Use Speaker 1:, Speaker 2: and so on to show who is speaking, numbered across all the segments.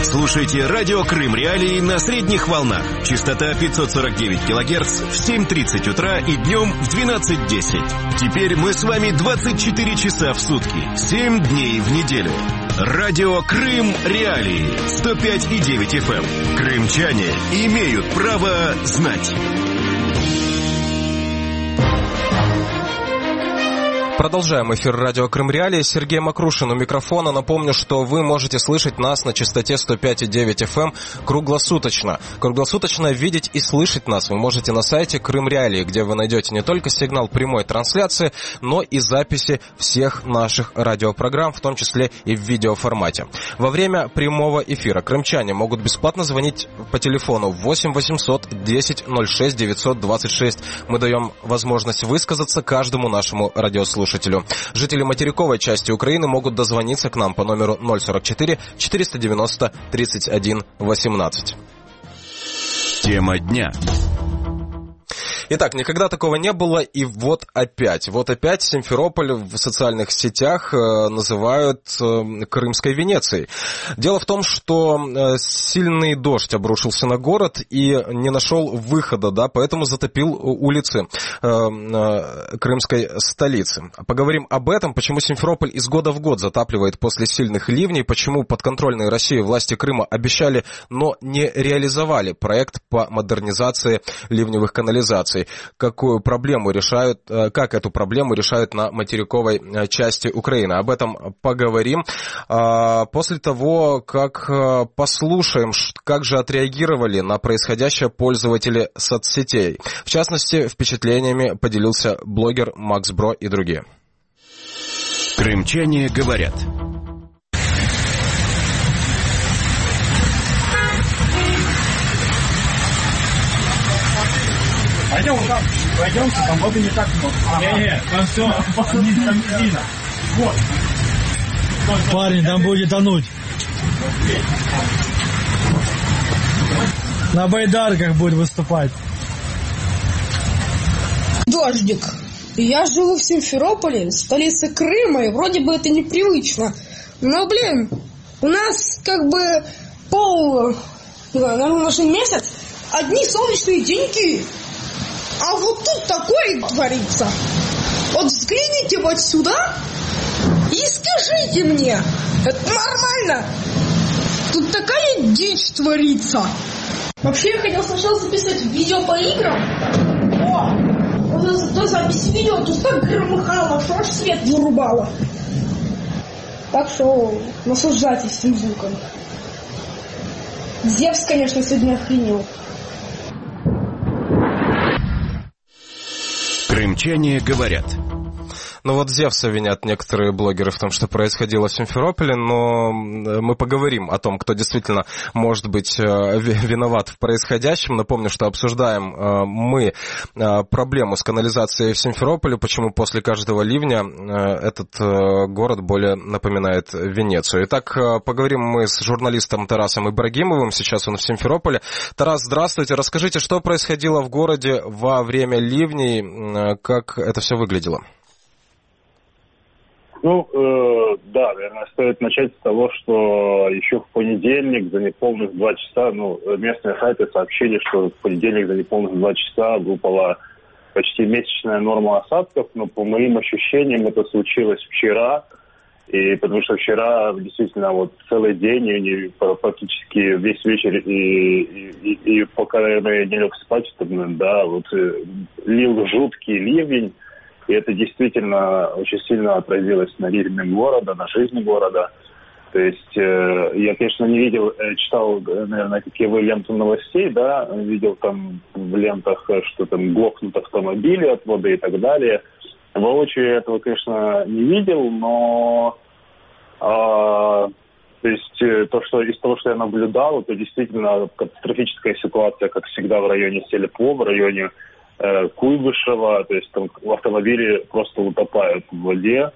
Speaker 1: Слушайте радио Крым Реалии на средних волнах. Частота 549 килогерц в 7:30 утра и днем в 12:10. Теперь мы с вами 24 часа в сутки, 7 дней в неделю. Радио Крым Реалии 105,9 FM. Крымчане имеют право знать.
Speaker 2: Продолжаем эфир радио Крым Реалии. Сергей Макрушин у микрофона. Напомню, что вы можете слышать нас на частоте 105,9 FM круглосуточно. Круглосуточно видеть и слышать нас вы можете на сайте Крым Реалии, где вы найдете не только сигнал прямой трансляции, но и записи всех наших радиопрограмм, в том числе и в видеоформате. Во время прямого эфира крымчане могут бесплатно звонить по телефону 8 800 10 06 926. Мы даем возможность высказаться каждому нашему радиослушателю. Жители материковой части Украины могут дозвониться к нам по номеру 044 490 31 18.
Speaker 1: Тема дня.
Speaker 2: Итак, никогда такого не было, и вот опять Симферополь в социальных сетях называют Крымской Венецией. Дело в том, что сильный дождь обрушился на город и не нашел выхода, поэтому затопил улицы крымской столицы. Поговорим об этом, почему Симферополь из года в год затапливает после сильных ливней, почему подконтрольные России власти Крыма обещали, но не реализовали проект по модернизации ливневых канализаций. Как эту проблему решают на материковой части Украины. Об этом поговорим после того, как послушаем, как же отреагировали на происходящее пользователи соцсетей. В частности, впечатлениями поделился блогер Макс Бро и другие.
Speaker 1: Крымчане говорят.
Speaker 3: Пойдемте, там воды не так много. Не, там все, там видно. Вот. Парень, там будет тонуть. На байдарках будет выступать.
Speaker 4: Дождик. Я живу в Симферополе, столице Крыма, и вроде бы это непривычно. Но, у нас наверное, месяц, одни солнечные деньки. А вот тут такое творится. Вот взгляните вот сюда и скажите мне, это нормально? Тут такая дичь творится. Вообще я хотел сначала записывать видео по играм. До записи видео тут так громыхало, что аж свет вырубало. Так что наслаждайтесь этим звуком. Зевс, конечно, сегодня охренел.
Speaker 1: Крымчане говорят.
Speaker 2: Зевса винят некоторые блогеры в том, что происходило в Симферополе, но мы поговорим о том, кто действительно может быть виноват в происходящем. Напомню, что обсуждаем мы проблему с канализацией в Симферополе, почему после каждого ливня этот город более напоминает Венецию. Итак, поговорим мы с журналистом Тарасом Ибрагимовым, сейчас он в Симферополе. Тарас, здравствуйте, расскажите, что происходило в городе во время ливней, как это все выглядело?
Speaker 5: Да, наверное, стоит начать с того, что еще в понедельник за неполных 2 часа, местные сайты сообщили, что в понедельник за неполных 2 часа выпала почти месячная норма осадков, но по моим ощущениям это случилось вчера, и потому что вчера действительно целый день, и практически весь вечер, и пока я не лег спать, лил жуткий ливень. И это действительно очень сильно отразилось на ритме города, на жизни города. То есть я, конечно, не видел, читал, наверное, какие вы ленты новостей, видел там в лентах, что там глохнут автомобили от воды и так далее. Воочию этого, конечно, не видел, но то есть из того, что я наблюдал, это действительно катастрофическая ситуация, как всегда, в районе Селепо, в районе Куйбышева, то есть там автомобили просто утопают в воде.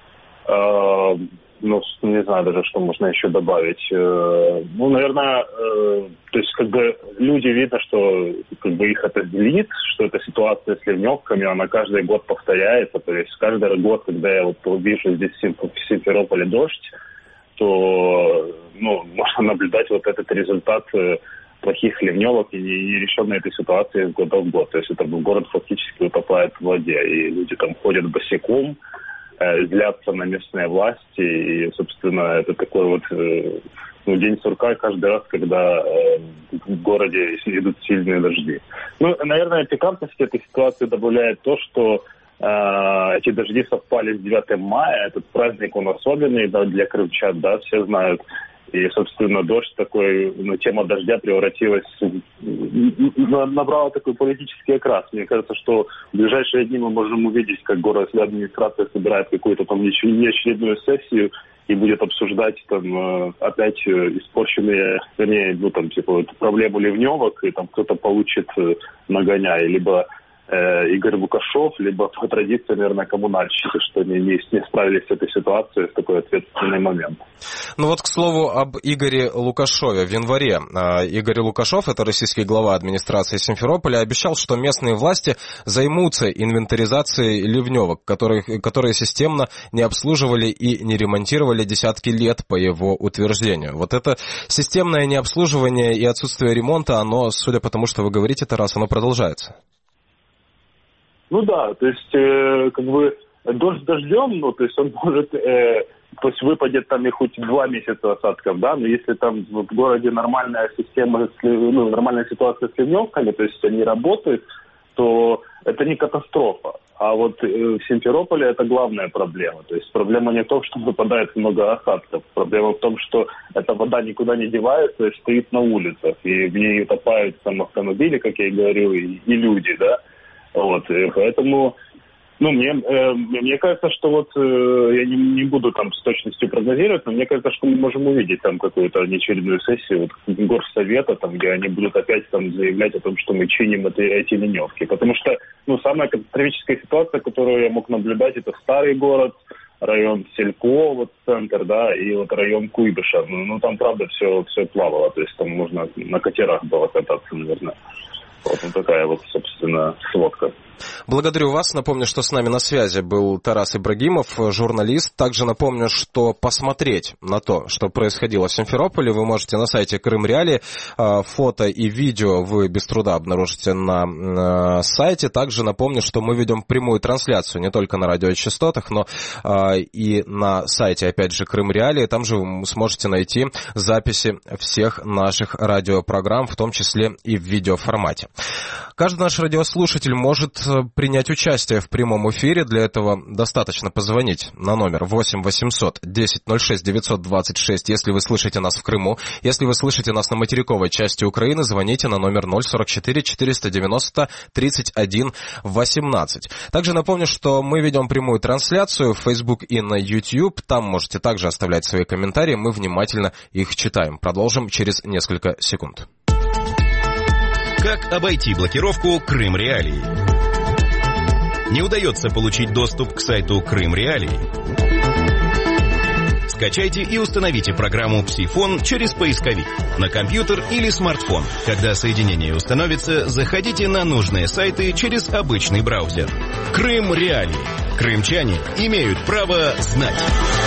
Speaker 5: Не знаю даже, что можно еще добавить. Наверное, то есть люди видно, что их это злит, что эта ситуация с ливневками, она каждый год повторяется. То есть каждый год, когда я вижу здесь в Симферополе дождь, то можно наблюдать вот этот результат плохих ливневок и нерешенной этой ситуации из года в год. То есть это город фактически утопает в воде, и люди там ходят босиком, злятся на местные власти, и, собственно, это такой вот день сурка каждый раз, когда в городе идут сильные дожди. Наверное, пикантности этой ситуации добавляет то, что эти дожди совпали с 9 мая. Этот праздник, он особенный для крымчан, да, все знают. И, собственно, дождь такой, тема дождя превратилась, набрала такой политический окрас. Мне кажется, что в ближайшие дни мы можем увидеть, как городская администрация собирает какую-то там неочередную сессию и будет обсуждать там опять испорченные, проблему ливневок, и там кто-то получит нагоняй, либо Игорь Лукашов, либо по традиции, наверное, коммунальщики, что не справились с этой ситуацией в такой ответственный момент.
Speaker 2: К слову об Игоре Лукашове. В январе Игорь Лукашов, это российский глава администрации Симферополя, обещал, что местные власти займутся инвентаризацией ливневок, которые системно не обслуживали и не ремонтировали десятки лет, по его утверждению. Вот это системное необслуживание и отсутствие ремонта, оно, судя по тому, что вы говорите, Тарас, оно продолжается.
Speaker 5: То есть, дождь дождем, то есть он может, выпадет там и хоть 2 месяца осадков, да, но если там в городе нормальная система, нормальная ситуация с ливневками, то есть они работают, то это не катастрофа. А вот в Симферополе это главная проблема. То есть проблема не в том, что выпадает много осадков. Проблема в том, что эта вода никуда не девается и стоит на улицах. И в ней утопают там автомобили, как я и говорил, и люди, да. И поэтому, мне кажется, что я не буду там с точностью прогнозировать, но мне кажется, что мы можем увидеть там какую-то неочередную сессию горсовета, там, где они будут опять там заявлять о том, что мы чиним эти ливневки. Потому что, самая катастрофическая ситуация, которую я мог наблюдать, это старый город, район Селько, центр, да, и район Куйбыша. Там, правда, все плавало, то есть там можно на катерах было кататься, наверное. Вот такая собственно, сводка.
Speaker 2: Благодарю вас. Напомню, что с нами на связи был Тарас Ибрагимов, журналист. Также напомню, что посмотреть на то, что происходило в Симферополе, вы можете на сайте Крым Реалии. Фото и видео вы без труда обнаружите на сайте. Также напомню, что мы ведем прямую трансляцию не только на радиочастотах, но и на сайте, опять же, Крым Реалии. Там же вы сможете найти записи всех наших радиопрограмм, в том числе и в видеоформате. Каждый наш радиослушатель может принять участие в прямом эфире. Для этого достаточно позвонить на номер 8 800 10 06 926, если вы слышите нас в Крыму. Если вы слышите нас на материковой части Украины, звоните на номер 044 490 31 18. Также напомню, что мы ведем прямую трансляцию в Facebook и на YouTube. Там можете также оставлять свои комментарии, мы внимательно их читаем. Продолжим через несколько секунд.
Speaker 1: Как обойти блокировку Крым Реалии? Не удается получить доступ к сайту Крым Реалии? Скачайте и установите программу Псифон через поисковик на компьютер или смартфон. Когда соединение установится, заходите на нужные сайты через обычный браузер. Крым Реалии. Крымчане имеют право знать.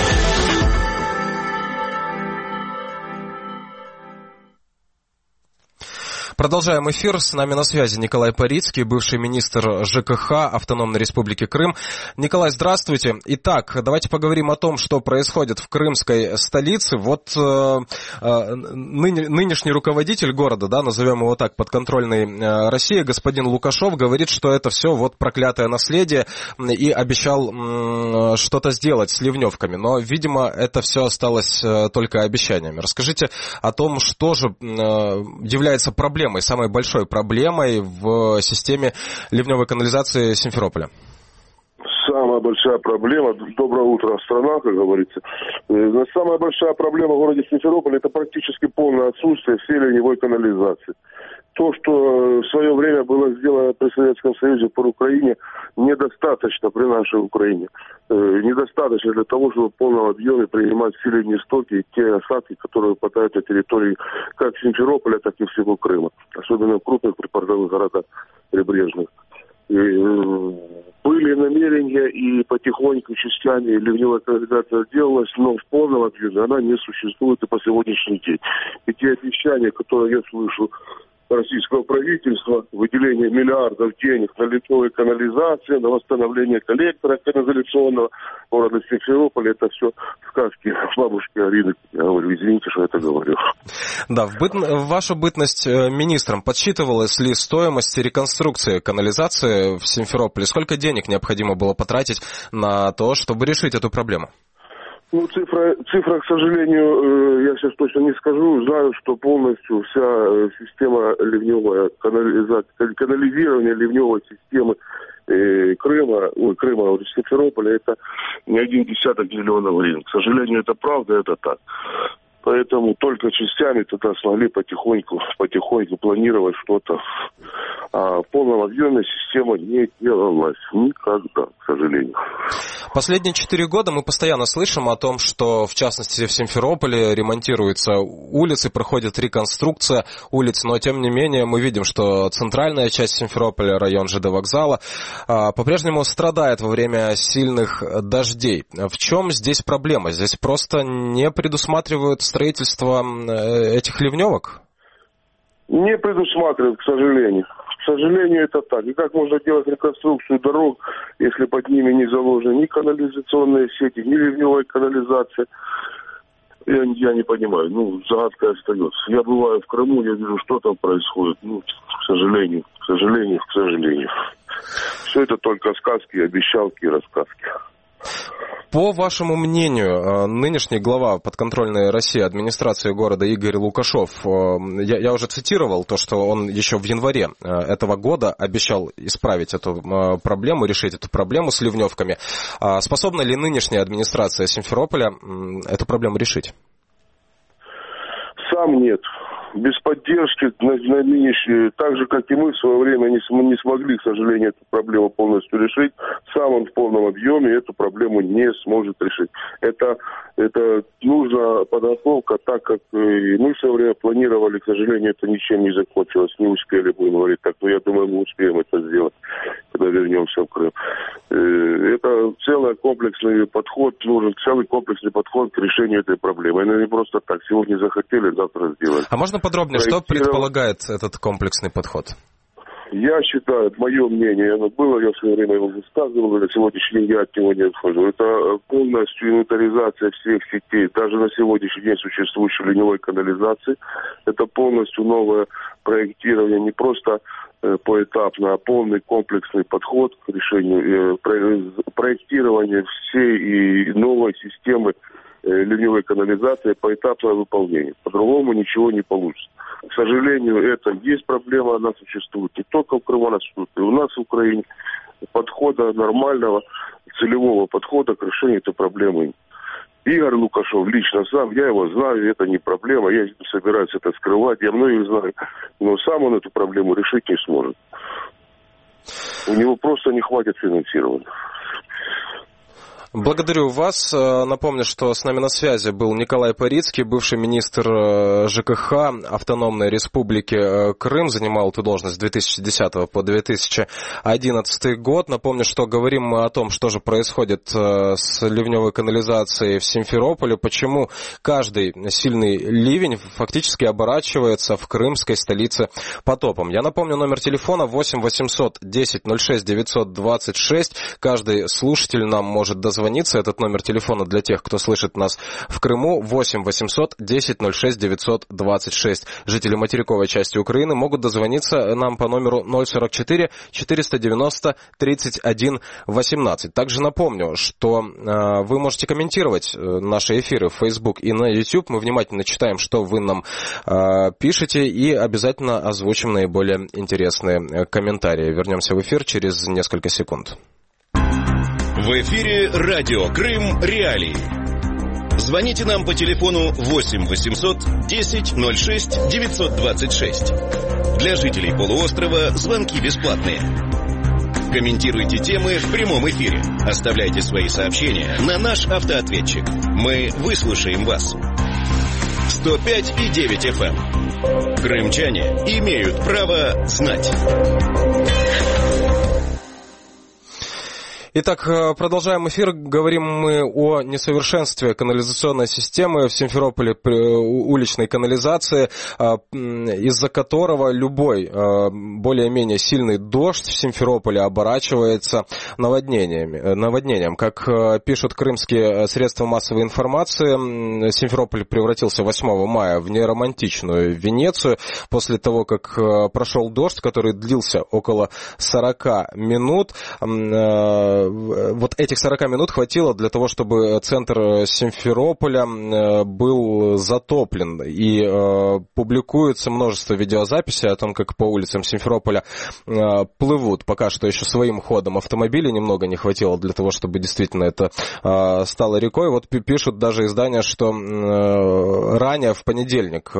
Speaker 2: Продолжаем эфир. С нами на связи Николай Парицкий, бывший министр ЖКХ Автономной Республики Крым. Николай, здравствуйте. Итак, давайте поговорим о том, что происходит в крымской столице. Нынешний руководитель города, да, назовем его так, подконтрольной России, господин Лукашов, говорит, что это все проклятое наследие, и обещал что-то сделать с ливневками. Но, видимо, это все осталось только обещаниями. Расскажите о том, что же является проблемой, самой большой проблемой в системе ливневой канализации Симферополя.
Speaker 6: Самая большая проблема, доброе утро, страна, как говорится. Самая большая проблема в городе Симферополе — это практически полное отсутствие всей ливневой канализации. То, что в свое время было сделано при Советском Союзе по Украине, недостаточно при нашей Украине. Недостаточно для того, чтобы в полном объеме принимать все ливневые стоки и те осадки, которые попадают на территории как Симферополя, так и всего Крыма. Особенно в крупных припортовых городах прибрежных. И Были намерения, и потихоньку частями ливневая канализация делалась, но в полном объеме она не существует и по сегодняшний день. И те обещания, которые я слышу российского правительства, выделение миллиардов денег на ливневую канализацию, на восстановление коллектора канализационного города Симферополя, это все сказки бабушки Арины. Я говорю, извините, что это говорю.
Speaker 2: Да, в вашу бытность министром подсчитывалась ли стоимость реконструкции канализации в Симферополе? Сколько денег необходимо было потратить на то, чтобы решить эту проблему?
Speaker 6: Ну, цифра, к сожалению, я сейчас точно не скажу. Знаю, что полностью вся система ливневая, канализирование ливневой системы Крыма, Симферополя, это не 1 десяток миллиона гривен. К сожалению, это правда, это так. Поэтому только частями тогда смогли потихоньку планировать что-то. А в полном объеме система не делалась никогда, к сожалению.
Speaker 2: Последние 4 года мы постоянно слышим о том, что, в частности, в Симферополе ремонтируются улицы, проходит реконструкция улиц, но, тем не менее, мы видим, что центральная часть Симферополя, район ЖД вокзала, по-прежнему страдает во время сильных дождей. В чем здесь проблема? Здесь просто не предусматривают строительство этих ливневок?
Speaker 6: Не предусматривают, к сожалению. К сожалению, это так. И как можно делать реконструкцию дорог, если под ними не заложены ни канализационные сети, ни ливневая канализация? Я не понимаю. Загадка остается. Я бываю в Крыму, я вижу, что там происходит. К сожалению. Все это только сказки, обещалки и рассказки.
Speaker 2: По вашему мнению, нынешний глава подконтрольной России администрации города Игорь Лукашов, я уже цитировал то, что он еще в январе этого года обещал исправить эту проблему, решить эту проблему с ливневками. Способна ли нынешняя администрация Симферополя эту проблему решить?
Speaker 6: Сам нет. Без поддержки на нынешнюю, так же, как и мы в свое время не смогли, к сожалению, эту проблему полностью решить. Сам он в полном объеме эту проблему не сможет решить. Это нужна подготовка, так как и мы в свое время планировали, к сожалению, это ничем не закончилось. Не успели, будем говорить так, но я думаю, мы успеем это сделать, когда вернемся в Крым. Это целый комплексный подход, нужен целый комплексный подход к решению этой проблемы. Это не просто так. Сегодня захотели, завтра сделать.
Speaker 2: А можно подробнее, что предполагает этот комплексный подход?
Speaker 6: Я считаю, мое мнение, оно было, я в свое время его высказывал, на сегодняшний день я от него не отхожу. Это полностью инвентаризация всех сетей, даже на сегодняшний день существующей ливневой канализации. Это полностью новое проектирование, не просто поэтапно, а полный комплексный подход к решению проектирования всей и новой системы ливневой канализации, поэтапное выполнение. По-другому ничего не получится. К сожалению, это есть проблема, она существует не только в Крыму, она существует и у нас в Украине. Подхода нормального, целевого подхода к решению этой проблемы. Игорь Лукашов лично сам, я его знаю, это не проблема, я не собираюсь это скрывать, я многих знаю, но сам он эту проблему решить не сможет. У него просто не хватит финансирования.
Speaker 2: Благодарю вас. Напомню, что с нами на связи был Николай Парицкий, бывший министр ЖКХ Автономной Республики Крым, занимал эту должность с 2010 по 2011 год. Напомню, что говорим мы о том, что же происходит с ливневой канализацией в Симферополе, почему каждый сильный ливень фактически оборачивается в крымской столице потопом. Я напомню, номер телефона 8 800 10 06 926. Каждый слушатель нам может дозвониться. Этот номер телефона для тех, кто слышит нас в Крыму, 8 800 10 06 926. Жители материковой части Украины могут дозвониться нам по номеру 044 490 31 18. Также напомню, что вы можете комментировать наши эфиры в Facebook и на YouTube. Мы внимательно читаем, что вы нам пишете, и обязательно озвучим наиболее интересные комментарии. Вернемся в эфир через несколько секунд.
Speaker 1: В эфире радио Крым Реалии. Звоните нам по телефону 8 800 10 06 926. Для жителей полуострова звонки бесплатные. Комментируйте темы в прямом эфире. Оставляйте свои сообщения на наш автоответчик. Мы выслушаем вас. 105,9 FM. Крымчане имеют право знать.
Speaker 2: Итак, продолжаем эфир. Говорим мы о несовершенстве канализационной системы в Симферополе, уличной канализации, из-за которого любой более-менее сильный дождь в Симферополе оборачивается наводнением. Как пишут крымские средства массовой информации, Симферополь превратился 8 мая в неромантичную Венецию после того, как прошел дождь, который длился около 40 минут. Вот этих 40 минут хватило для того, чтобы центр Симферополя был затоплен. И публикуется множество видеозаписей о том, как по улицам Симферополя плывут пока что еще своим ходом автомобили. Немного не хватило для того, чтобы действительно это стало рекой. Вот пишут даже издания, что ранее в понедельник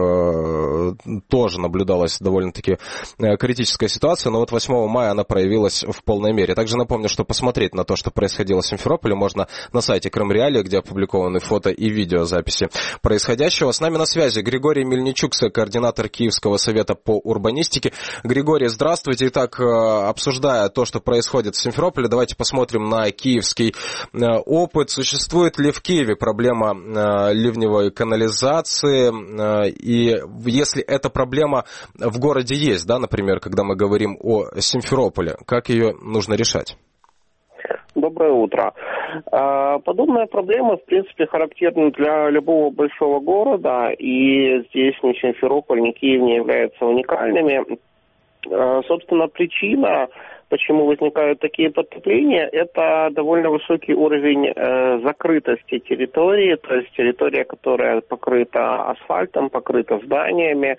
Speaker 2: тоже наблюдалась довольно-таки критическая ситуация, но вот 8 мая она проявилась в полной мере. Также напомню, что посмотреть на то, что происходило в Симферополе, можно на сайте Крым Реалии, где опубликованы фото и видеозаписи происходящего. С нами на связи Григорий Мельничук, координатор Киевского совета по урбанистике. Григорий, здравствуйте. Итак, обсуждая то, что происходит в Симферополе, давайте посмотрим на киевский опыт. Существует ли в Киеве проблема ливневой канализации? И если эта проблема в городе есть, да, например, когда мы говорим о Симферополе, как ее нужно решать?
Speaker 7: Доброе утро. Подобная проблема, в принципе, характерна для любого большого города, и здесь ни Симферополь, ни Киев не являются уникальными. Собственно, причина, почему возникают такие подтопления, это довольно высокий уровень закрытости территории, то есть территория, которая покрыта асфальтом, покрыта зданиями.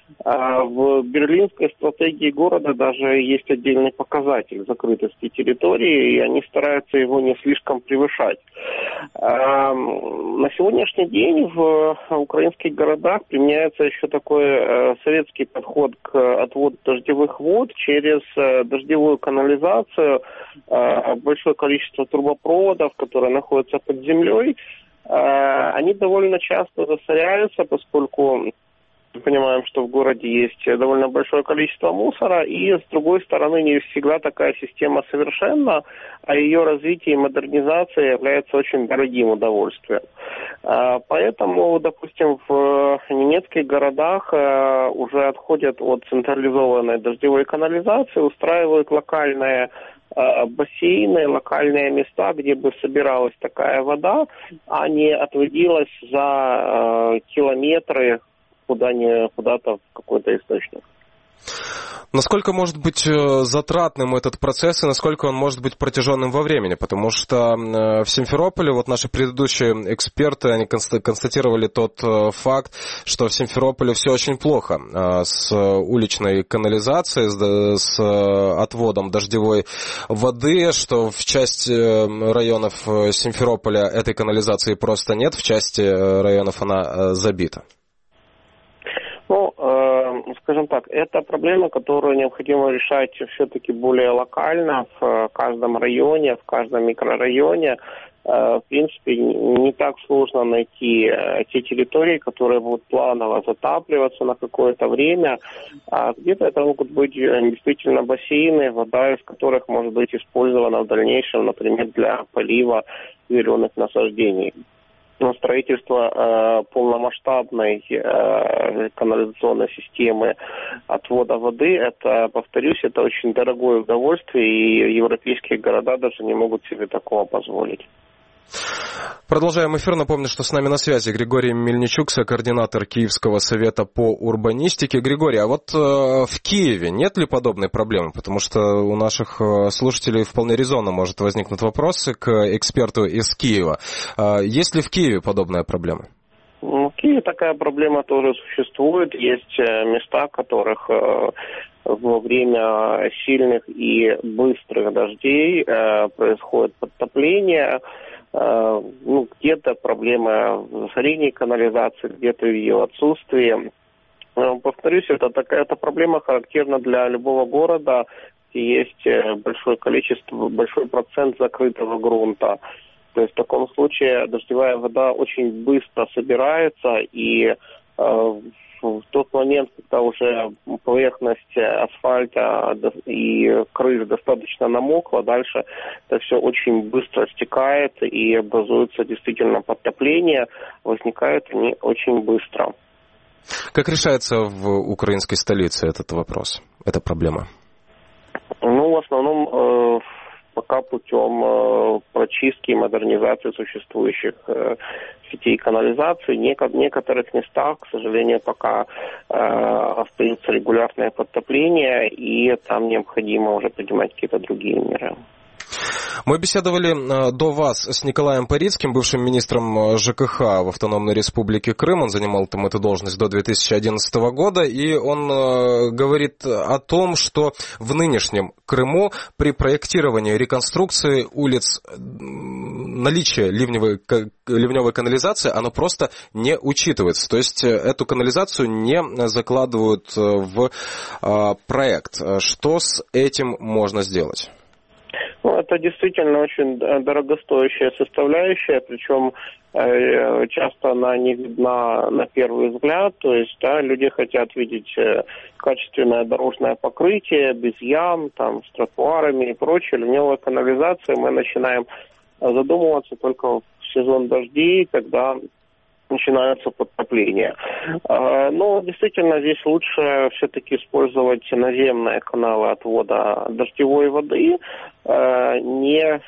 Speaker 7: В берлинской стратегии города даже есть отдельный показатель закрытости территории, и они стараются его не слишком превышать. На сегодняшний день в украинских городах применяется еще такой советский подход к отводу дождевых вод через дождевую канализацию, большое количество трубопроводов, которые находятся под землей. Они довольно часто засоряются, поскольку мы понимаем, что в городе есть довольно большое количество мусора, и, с другой стороны, не всегда такая система совершенна, а ее развитие и модернизация является очень дорогим удовольствием. Поэтому, допустим, в немецких городах уже отходят от централизованной дождевой канализации, устраивают локальные бассейны, локальные места, где бы собиралась такая вода, а не отводилась за километры куда-то в какой-то источник.
Speaker 2: Насколько может быть затратным этот процесс и насколько он может быть протяженным во времени? Потому что в Симферополе, вот наши предыдущие эксперты, они констатировали тот факт, что в Симферополе все очень плохо с уличной канализацией, с отводом дождевой воды, что в части районов Симферополя этой канализации просто нет, в части районов она забита.
Speaker 7: Ну, скажем так, это проблема, которую необходимо решать все-таки более локально в каждом районе, в каждом микрорайоне. В принципе, не так сложно найти те территории, которые будут планово затапливаться на какое-то время. А где-то это могут быть действительно бассейны, вода из которых может быть использована в дальнейшем, например, для полива зеленых насаждений. Но строительство полномасштабной канализационной системы отвода воды, это, повторюсь, это очень дорогое удовольствие, и европейские города даже не могут себе такого позволить.
Speaker 2: Продолжаем эфир. Напомню, что с нами на связи Григорий Мельничук, координатор Киевского совета по урбанистике. Григорий, а вот в Киеве нет ли подобной проблемы? Потому что у наших слушателей вполне резонно может возникнуть вопрос к эксперту из Киева. Есть ли в Киеве подобная проблема?
Speaker 7: В Киеве такая проблема тоже существует. Есть места, в которых во время сильных и быстрых дождей происходит подтопление. Где-то проблема в засорении канализации, где-то в ее отсутствии. Повторюсь, эта проблема характерна для любого города, где есть большой процент закрытого грунта. То есть в таком случае дождевая вода очень быстро собирается, и в тот момент, когда уже поверхность асфальта и крыш достаточно намокла, дальше это все очень быстро стекает и образуется действительно подтопление, возникают они очень быстро.
Speaker 2: Как решается в украинской столице этот вопрос, эта проблема?
Speaker 7: Ну, в основном пока путем прочистки и модернизации существующих сетей канализации. В некоторых местах, к сожалению, пока остаются регулярные подтопления, и там необходимо уже принимать какие-то другие меры.
Speaker 2: Мы беседовали до вас с Николаем Парицким, бывшим министром ЖКХ в Автономной Республике Крым. Он занимал там эту должность до 2011 года, и он говорит о том, что в нынешнем Крыму при проектировании реконструкции улиц наличие ливневой канализации, оно просто не учитывается. То есть эту канализацию не закладывают в проект. Что с этим можно сделать?
Speaker 7: Ну, это действительно очень дорогостоящая составляющая, причем часто она не видна на первый взгляд. То есть, да, люди хотят видеть качественное дорожное покрытие, без ям, там, с тротуарами и прочее. Ливневая канализация, мы начинаем задумываться только в сезон дождей, когда начинаются подтопления. Но действительно здесь лучше все-таки использовать наземные каналы отвода дождевой воды, не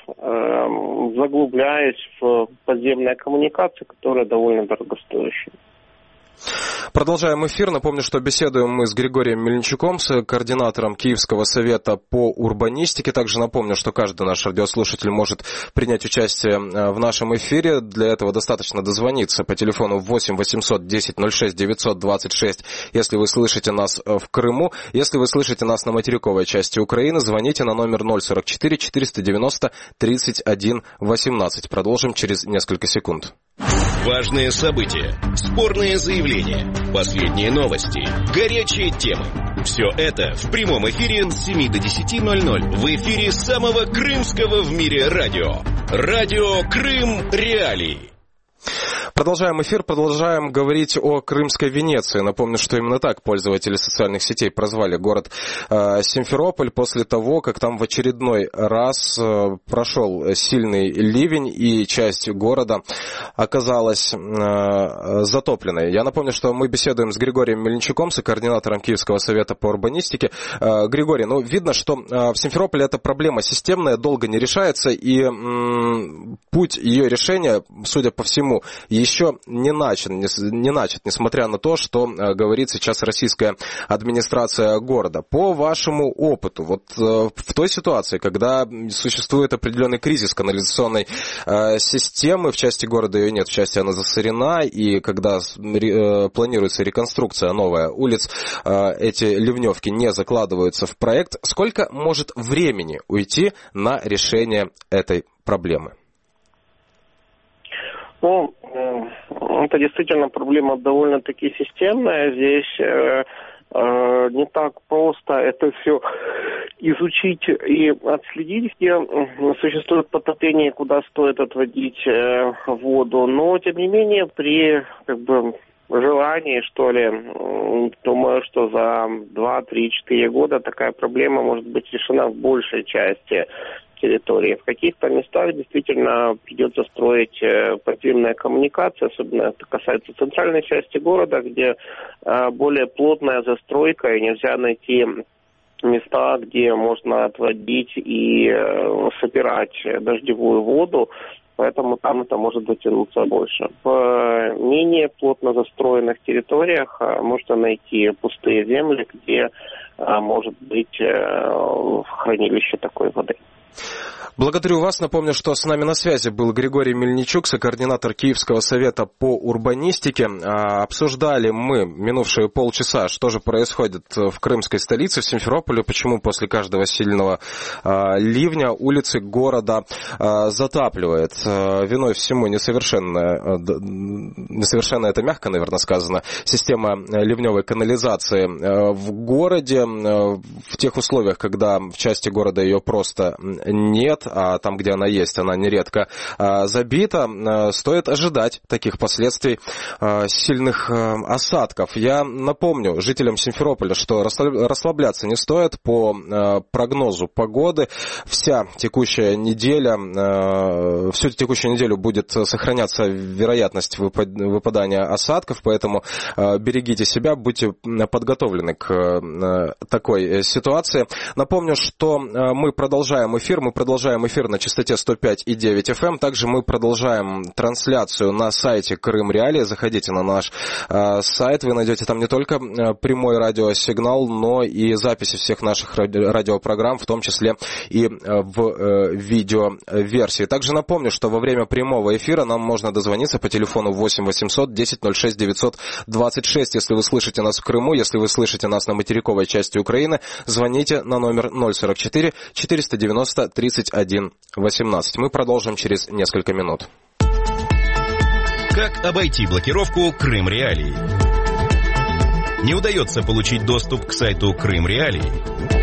Speaker 7: заглубляясь в подземные коммуникации, которые довольно дорогостоящие.
Speaker 2: Продолжаем эфир. Напомню, что беседуем мы с Григорием Мельничуком, с координатором Киевского совета по урбанистике. Также напомню, что каждый наш радиослушатель может принять участие в нашем эфире. Для этого достаточно дозвониться по телефону 8 800 10 06 926, если вы слышите нас в Крыму. Если вы слышите нас на материковой части Украины, звоните на номер 044 490 31 18. Продолжим через несколько секунд.
Speaker 1: Важные события, спорные заявления, последние новости, горячие темы. Все это в прямом эфире с 7 до 10:00 в эфире самого крымского в мире радио. Радио Крым Реалии.
Speaker 2: Продолжаем эфир, продолжаем говорить о Крымской Венеции. Напомню, что именно так пользователи социальных сетей прозвали город Симферополь после того, как там в очередной раз прошел сильный ливень и часть города оказалась затопленной. Я напомню, что мы беседуем с Григорием Мельничуком, с координатором Киевского совета по урбанистике. Григорий, видно, что в Симферополе эта проблема системная, долго не решается, и путь ее решения, судя по всему, еще не начат, несмотря на то, что говорит сейчас российская администрация города. По вашему опыту, в той ситуации, когда существует определенный кризис канализационной системы, в части города ее нет, в части она засорена, и когда планируется реконструкция новая улиц, эти ливневки не закладываются в проект, сколько может времени уйти на решение этой проблемы?
Speaker 7: Это действительно проблема довольно-таки системная. Здесь не так просто это все изучить и отследить, где существует потопление, куда стоит отводить воду. Но, тем не менее, при желании, что ли, думаю, что за 2-3-4 года такая проблема может быть решена в большей части территории. В каких-то местах действительно придется строить подземные коммуникации, особенно это касается центральной части города, где более плотная застройка, и нельзя найти места, где можно отводить и собирать дождевую воду, поэтому там это может затянуться больше. В менее плотно застроенных территориях можно найти пустые земли, где может быть хранилище такой воды.
Speaker 2: Благодарю вас. Напомню, что с нами на связи был Григорий Мельничук, сокоординатор Киевского совета по урбанистике. Обсуждали мы минувшие полчаса, что же происходит в крымской столице, в Симферополе, почему после каждого сильного ливня улицы города затапливает. Виной всему несовершенная, это мягко, наверное, сказано, система ливневой канализации в городе. В тех условиях, когда в части города ее просто нет, а там, где она есть, она нередко забита, стоит ожидать таких последствий сильных осадков. Я напомню жителям Симферополя, что расслабляться не стоит. По прогнозу погоды всю текущую неделю будет сохраняться вероятность выпадания осадков, поэтому берегите себя, будьте подготовлены к такой ситуации. Напомню, что мы продолжаем эфир на частоте 105,9 FM. Также мы продолжаем трансляцию на сайте Крым Реалии. Заходите на наш сайт, вы найдете там не только прямой радиосигнал, но и записи всех наших радиопрограмм, в том числе и в видеоверсии. Также напомню, что во время прямого эфира нам можно дозвониться по телефону 8 800 10 06 926. Если вы слышите нас в Крыму, если вы слышите нас на материковой части Украины, звоните на номер 044 490 31 18. Мы продолжим через несколько минут.
Speaker 1: Как обойти блокировку Крым Реалии? Не удается получить доступ к сайту Крым Реалии?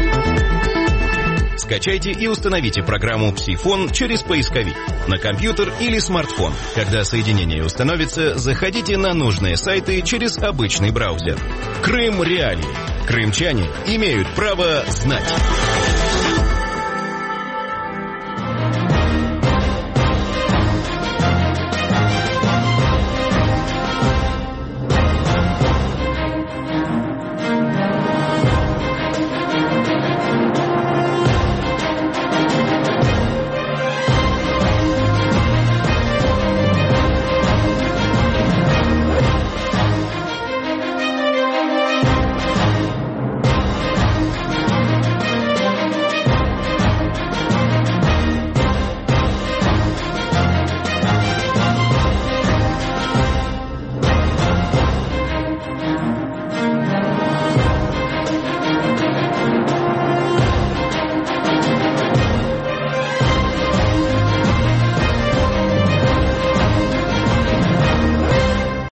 Speaker 1: Скачайте и установите программу Псифон через поисковик на компьютер или смартфон. Когда соединение установится, заходите на нужные сайты через обычный браузер. Крым Реалии. Крымчане имеют право знать.